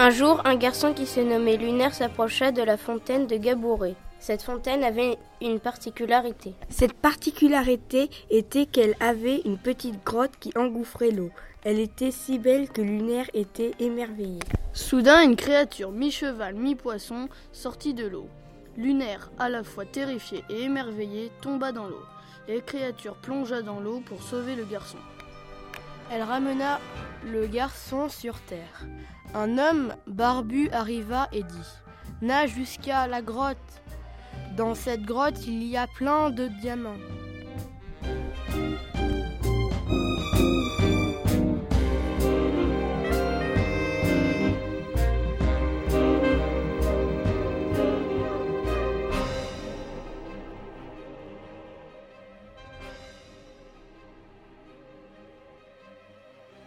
Un jour, un garçon qui se nommait Lunaire s'approcha de la fontaine de Gabouré. Cette fontaine avait une particularité. Cette particularité était qu'elle avait une petite grotte qui engouffrait l'eau. Elle était si belle que Lunaire était émerveillé. Soudain, une créature mi-cheval, mi-poisson sortit de l'eau. Lunaire, à la fois terrifié et émerveillé, tomba dans l'eau. La créature plongea dans l'eau pour sauver le garçon. Elle ramena le garçon sur terre. Un homme barbu arriva et dit « Nage jusqu'à la grotte. Dans cette grotte, il y a plein de diamants. »